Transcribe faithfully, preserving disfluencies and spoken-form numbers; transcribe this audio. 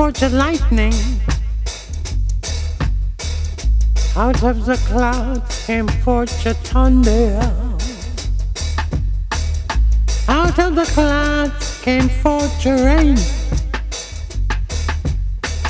forge a lightning. Out of the clouds came forge a thunder. Out of the clouds came forge a rain.